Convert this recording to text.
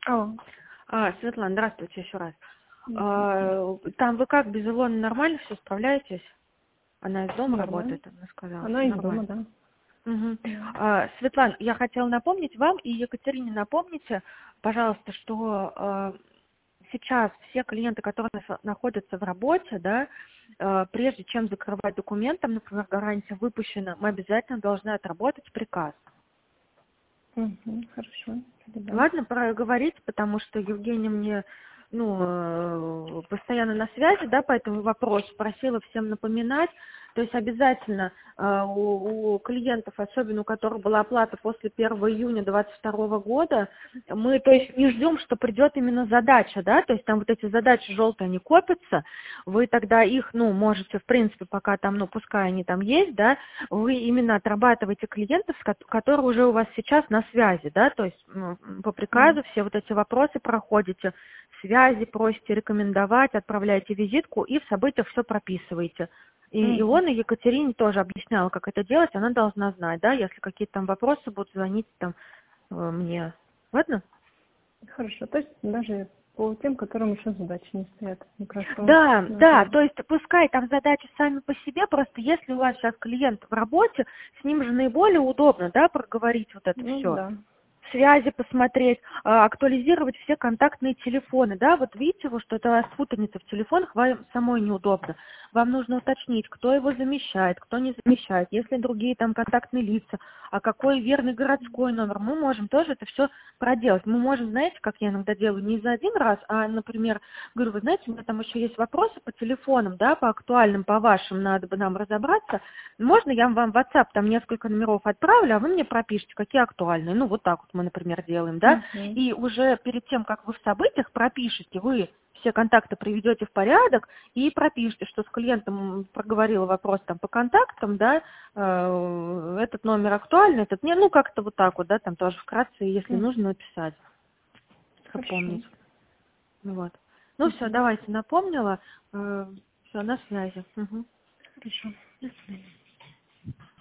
Алло. Светлана, здравствуйте еще раз. Здравствуйте. Там вы как, без Илоны нормально все справляетесь? Она из дома Нормально. работает, она сказала, Она все из дома, нормально. да. Мгм. Да. Светлана, я хотела напомнить вам и Екатерине напомните, пожалуйста, что сейчас все клиенты, которые находятся в работе, да, прежде чем закрывать документом, например, гарантия выпущена, мы обязательно должны отработать приказ. Хорошо. Да. Ладно, проговорить, потому что Евгения мне, постоянно на связи, да, по этому вопросу, просила всем напоминать. То есть обязательно у клиентов, особенно у которых была оплата после 1 июня 2022 года, мы, то есть, не ждем, что придет именно задача, да, то есть там вот эти задачи желтые, они копятся, вы тогда их, можете, в принципе, пока там, пускай они там есть, да, вы именно отрабатываете клиентов, которые уже у вас сейчас на связи, да, то есть по приказу все вот эти вопросы проходите, связи просите рекомендовать, отправляете визитку и в событиях все прописываете. И он, и Екатерине тоже объясняла, как это делать, она должна знать, да, если какие-то там вопросы будут, звонить там мне. Ладно? Хорошо. То есть даже по тем, которым еще задачи не стоят. Мне кажется, Да, да, это... то есть пускай там задачи сами по себе, просто если у вас сейчас клиент в работе, с ним же наиболее удобно, да, проговорить вот это Ну все. да. Связи посмотреть, актуализировать все контактные телефоны, да, вот видите, вот что это у вас путаница в телефонах, вам самой неудобно. Вам нужно уточнить, кто его замещает, кто не замещает, если другие там контактные лица, а какой верный городской номер, мы можем тоже это все проделать. Мы можем, знаете, как я иногда делаю, не за один раз, а, например, говорю, вы знаете, у меня там еще есть вопросы по телефонам, да, по актуальным, по вашим, надо бы нам разобраться. Можно я вам в WhatsApp там несколько номеров отправлю, а вы мне пропишите, какие актуальные. Ну, вот так вот мы, например, делаем, да. И уже перед тем, как вы в событиях пропишете, вы все контакты приведете в порядок и пропишите, что с клиентом проговорила вопрос там по контактам, да, этот номер актуальный, этот не, как-то вот так вот, да, там тоже вкратце, если нужно, написать, Хорошо. напомнить. Вот. Ну все, давайте, напомнила. Все, на связи. Угу. Хорошо. До свидания.